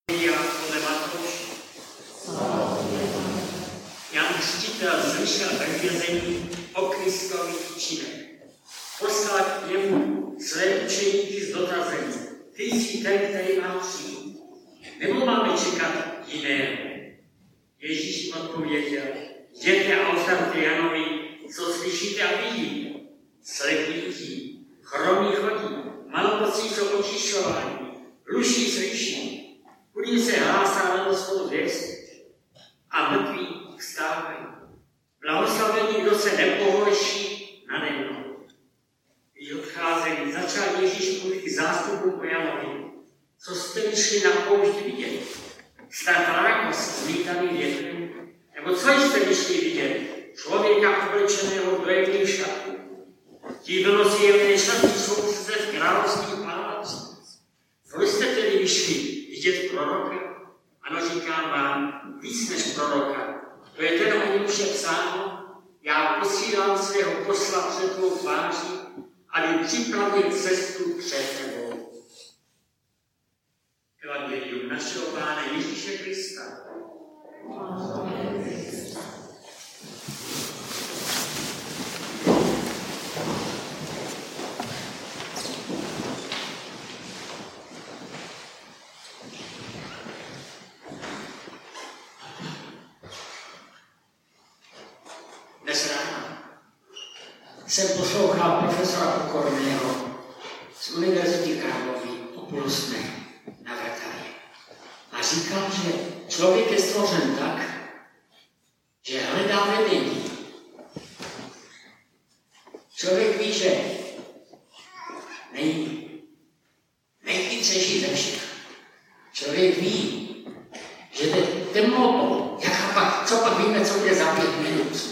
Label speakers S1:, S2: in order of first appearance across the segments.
S1: podle Matouše. Jan Křtitel slyšel ve vězení o Kristových činech. Poslal k němu své učeníky s dotazem: ty jsi ten, který má přijít, nebo máme čekat jiného? Ježíš odpověděl: jděte a oznámte Janovi, co slyšíte a vidíte. Slepí vidí, chromí chodí, malomocí jsou očišťováni, hluší slyší, chudým se hlásá radostnou zvěst a mrtví vstávají. Blahoslavený, kdo se nepohorší nade mnou. Když odcházeli, začal Ježíš mluvit k zástupům Janovi: co jste vyšli na poušť vidět? Stát rákost zmítaný větrem? Nebo co jste vyšli vidět? Člověka oblečeného do jemných šatů. Ti, kdo nosí jemné šaty, jsou přece v královských palácích. Co jste tedy vyšli vidět proroka? Ano, říkám vám, víc než proroka. To je ten, o němž je psáno: já posílám svého posla před tvou tváří, aby připravil cestu před tebou. Evangelium našeho Pána Ježíše Krista. Dnes ráno jsem poslouchal profesora Pokorného z Univerzity Karlovy o 7:30 na Vrtaně. A říkal, že člověk je stvořen tak, že hledá vedení. Člověk ví, že nejchytřejší ze všech. Člověk ví, že jde temnotou. Co pak víme, co bude za 5 minut?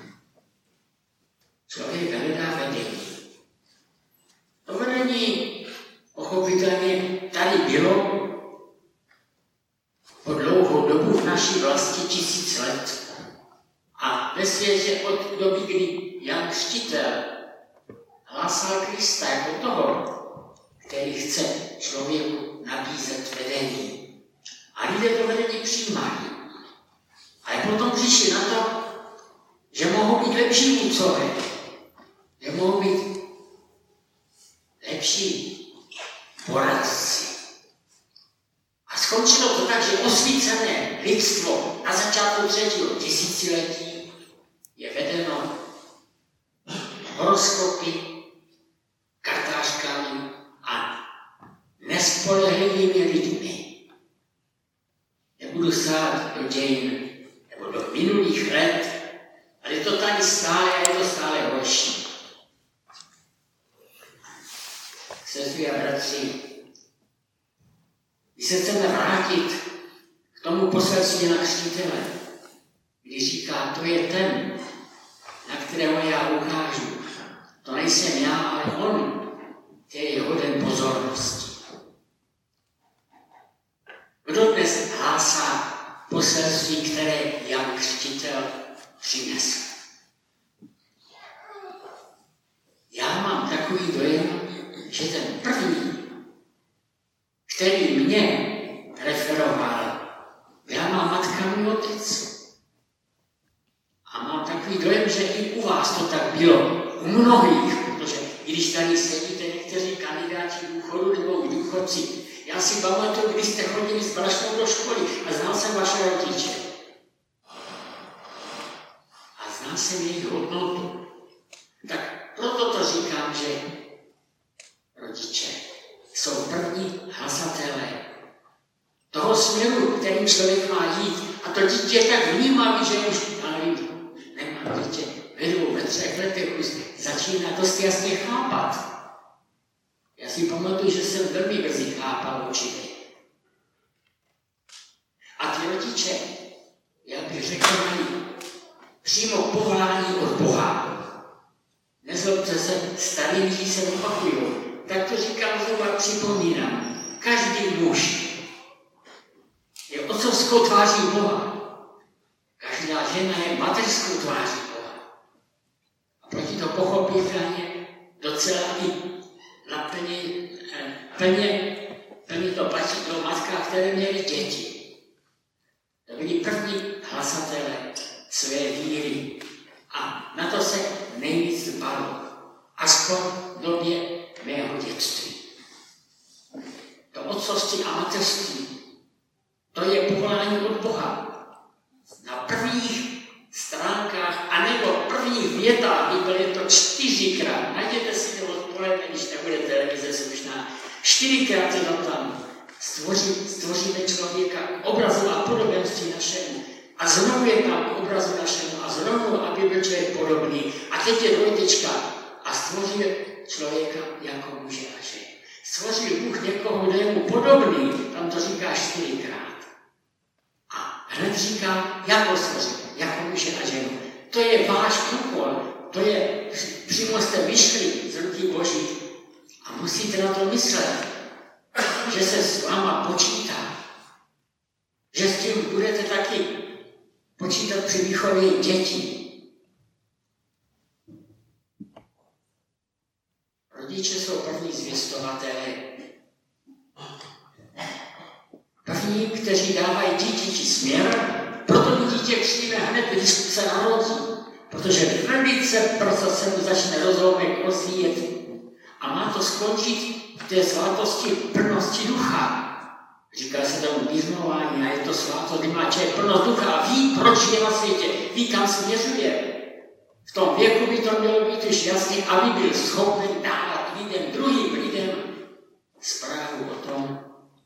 S1: Člověk hledá vedení. To vedení pochopitelně tady bylo po dlouhou dobu v naší vlasti 1000 let. A ve světě od doby, kdy Jan Křtitel hlásal Krista jako toho, který chce člověku nabízet vedení. A lidé to vedení přijímají. Ale potom přišli na to, že mohou být lepší vůdcové, že mohou být lepší poradci. A skončilo to tak, že osvícené lidstvo na začátku 3. tisíciletí je vedeno horoskopy, kartářkami a nespolehlivými lidmi. Nebudu sát do dějin nebo do minulých let, ale je to tady stále a je to stále horší. Sestry a bratři, když se chceme vrátit k tomu poselství Jana Křtitele, když říká, to je ten, na kterého já ukážu. To nejsem já, ale on, který je hoden pozornosti. Kdo dnes hlásá poselství, které Jan Křtitel přinesl? Já mám takový dojem, že ten první, který mě referoval, byla má matka, můj otec. A mám takový dojem, že i u vás to tak bylo. U mnohých, protože i když tady sedíte někteří kandidáti důchodu nebo důchodci, já si pamatuju, když jste chodili s brašnou do školy a znal jsem vaše rodiče. A znal jsem jejich hodnotu. Tak proto to říkám, že rodiče jsou první hlasatelé toho směru, kterým člověk má jít. A to dítě je tak vnímavý, že už nemá dítě ve 2, ve 3 letech už začíná dost jasně chápat. Já si pamatuju, že jsem velmi brzy chápal určitě. A ty rodiče, já bych řekl, mají přímo povolání od Boha. Nezlobte se, starý lidi se opakujou. Tak to říkám znovu a připomínám. Každý muž je otcovskou tváří Boha. Každá žena je mateřskou tváří Boha. A proti to pochopitelně docela i plně to platí o matkách, které měly děti. To byli první hlasatelé své víry. A na to se nejvíc dbalo. Aspoň v době mého dětství. To otcovství a mateřství, to je povolání od Boha. Na prvních stránkách, anebo prvních větách, Bible je to 4krát. Najděte si to odpoledne, když nebude televize slušná. 4krát je to tam. Stvoříme člověka k obrazu a podobenství našemu. A znovu je tam k obrazu našemu. A znovu, aby byl člověk podobný. A teď je dvojtečka. A stvořil člověka jako muže a ženu. Stvořil Bůh někoho, kdo je mu podobný. Tam to říká 4krát. A hned říká, jako stvořil, jako muže a ženu. To je váš úkol. To je, přímo jste vyšli z ruky Boží. A musíte na to myslet, že se s váma počítá. Že s tím budete taky počítat při výchově dětí. Rodiče jsou první zvěstovatelé. První, kteří dávají dítěti směr, proto mu dítě přijme hned, když se narodí. Protože velice brzo se mu začne rozloumek rozvíjet. A má to skončit v té svátosti plnosti ducha. Říká se tomu bízmování a je to svátost, kdy má člověk plnost ducha a ví, proč je na světě, ví, kam směřuje. V tom věku by to mělo být už jasně, aby byl schopný dávat lidem, druhým lidem zprávu o tom,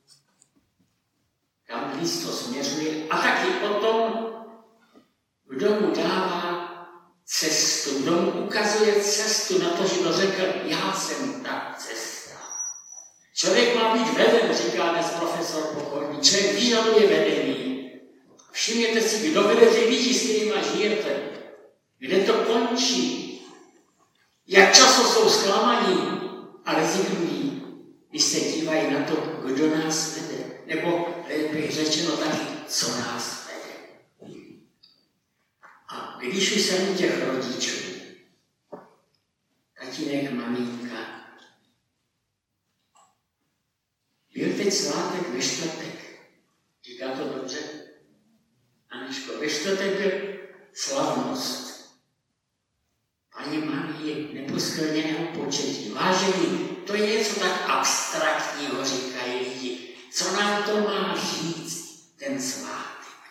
S1: kam Kristus směřuje a taky o tom, kdo mu dává cestu, kdo mu ukazuje cestu na to, že to řekl, já jsem ta cesta. Člověk má být veden, říká dnes profesor Pokorný. Člověk vyžaduje vedení. Všimněte si, kdo vede ty lidi, s kterými žijete. Kde to končí? Jak často jsou zklamaní a rezignují, když se dívají na to, kdo nás vede. Nebo lépe řečeno taky, co nás vede. A když už jsem u těch rodičů, tatínek, maminka, byl teď svátek ve čtvrtek. Říká to dobře? Aničko, ve čtvrtek byl slavnost. Paní Marie neposkvrněného početí. Vážení, to je něco tak abstraktního, říkají lidi. Co nám to má říct, ten svátek?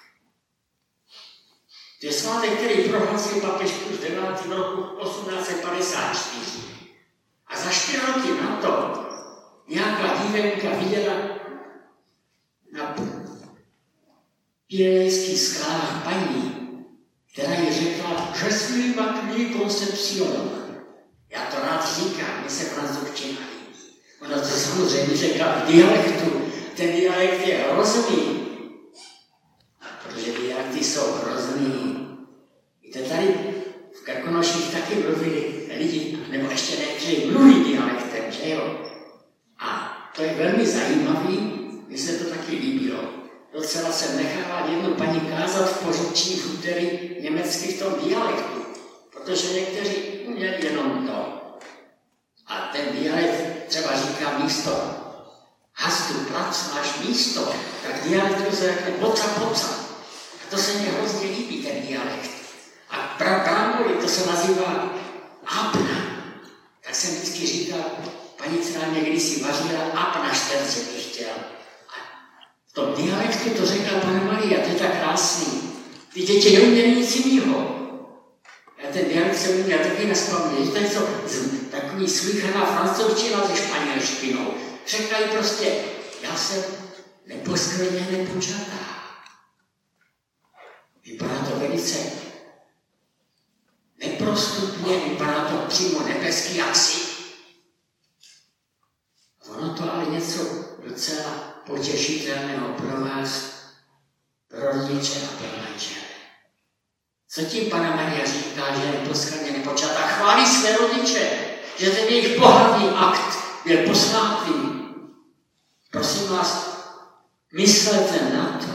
S1: To je svátek, který prohlásil papež Pius IX v roku 1854. A za 4 roky na to nějaká dívenka viděla na Pirenejských skalách paní, která jí řekla, že svým matný koncepcion. Já to rád říkám, mě se francouzština líbí. Ona to samozřejmě řekla v dialektu. Ten dialekt je hrozný, protože dialekty jsou hrozný. Víte, tady v Krkonoších taky mluvili lidi, nebo ještě někteří mluví dialektem, že jo? A to je velmi zajímavý, mně se to taky líbilo. Docela jsem nechával jednu paní kázat v Poříčí v úterý německy v tom dialektu, protože někteří měli jenom to. A ten dialekt třeba říká místo hast du Platz, máš místo, tak dialektu se řekne poca. A to se mně hrozně líbí, ten dialekt. A brámory, to se nazývá apna. Tak jsem vždycky říkal, paní, která mě kdysi vařila, apna šterce bych chtěl. V tom dialektu to řekla Panna Maria, to je tak krásný. Ty děti neuměli nic jiného. Já ten dialekt jsem uměl taky nespomněl. Je to něco takový smíchaná francouzština se španělštinou. Řekla jí prostě, já jsem neposkvrněně počatá. Vypadá to velice neprostupně, vypadá to přímo nebeský asi. Ono to ale něco docela potěšitelného pro vás, pro rodiče a pro manžele. Co tím Panna Maria říká, že je neposkvrněně počatá? Chválí své rodiče, že ten jejich pohlavní akt byl posvátný. Prosím vás, myslete na to.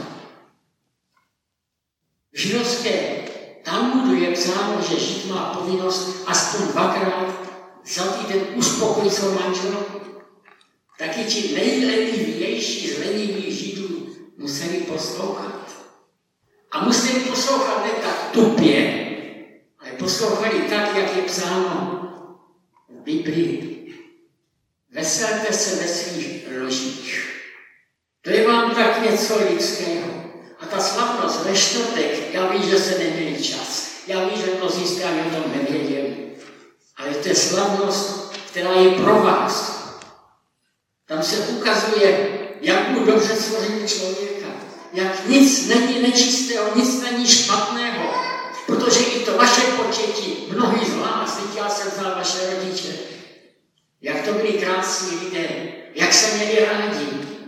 S1: V židovské Talmudu je psáno, že žid má povinnost aspoň 2krát za týden uspokojit svou manželku. taky ti nejlenivější z lenivých Židů museli poslouchat. A museli poslouchat ne tak tupě, ale poslouchali tak, jak je psáno v Biblii. Veselte se ve svých ložích. To je vám tak něco lidského. A ta slavnost ve čtvrtek, já vím, že se neměli čas. Já vím, že mnozí z o tom nevěděli. Ale to je slavnost, která je pro vás. Tam se ukazuje, jak byl dobře stvořený člověka. Jak nic není nečistého, nic není špatného. Protože i to vaše početí, mnohý z vás, teď já jsem znal vaše rodiče, jak to byli krásní lidé, jak se měli rádi.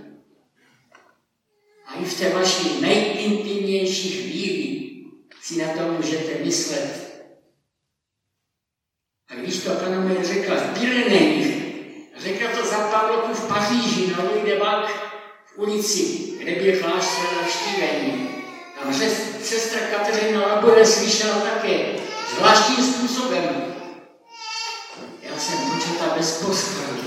S1: A i v té vaší nejintimnější chvíli si na to můžete myslet. A když to Panna Marie řekla v Pyrenejích, řekla to za pár roků v Paříži, na Rue de Bac, v ulici, kde byl klášter navštívení. Tam sestra Kateřina Labore slyšela také zvláštním způsobem. Já jsem počata bez poskladu.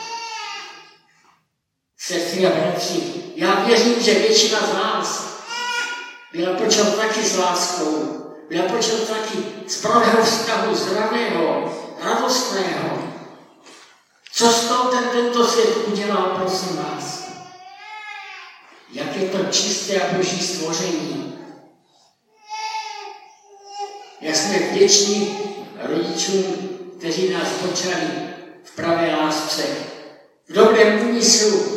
S1: Sestry a bratři, já věřím, že většina z vás byla počata taky s láskou, byla počata taky z pravého vztahu, zdravého, radostného. Co z toho tento svět udělá, prosím vás? Jak je to čisté a boží stvoření. Jak jsme vděční rodičům, kteří nás počali v pravé lásce, v dobrém úmyslu,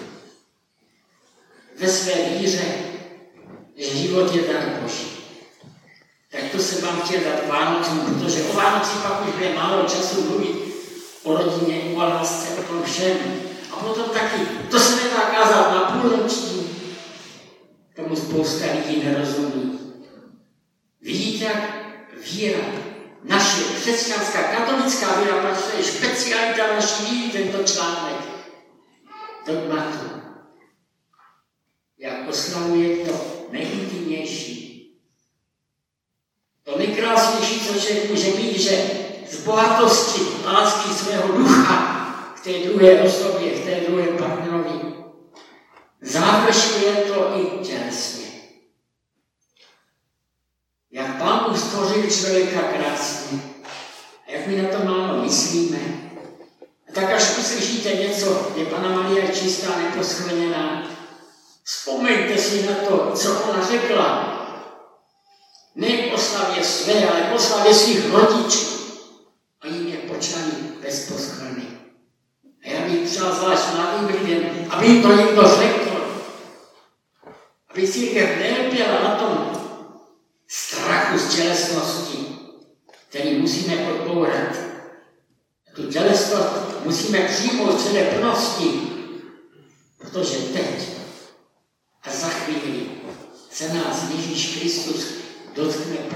S1: ve své víře, že život je dar boží. Tak to jsem vám chtěl dát Vánocům, protože o Vánoci pak už bude málo času mluvit o rodině, o lásce, o tom všem. A potom taky, to se nedá kázat na půlnoční. Tomu spousta lidí nerozumí. Vidíte, jak víra, naše křesťanská, katolická víra, protože je specialita naší víry, tento článek dogmatu. Jak oslavuje to nejintimnější. To nejkrásnější, co člověk může mít, že z bohatosti lásky svého ducha k té druhé osobě, k té druhé partnerovi, završuje to i tělesně. Jak Pán Bůh stvořil člověka krásně a jak my na to málo myslíme. A tak až uslyšíte něco, kde Panna Maria je čistá, neposkvrněná, vzpomeňte si na to, co ona řekla. Ne k oslavě své, ale k oslavě svých rodičů. A jim je počali bez poskvrny. A já bych přál zvlášť mladým lidem, aby jim to někdo řekl. Aby církev nelpěla na tom strachu z tělesnosti, který musíme odbourat. Tu tělesnost musíme přijmout v celé plnosti, protože teď a za chvíli se nás Ježíš Kristus dotkne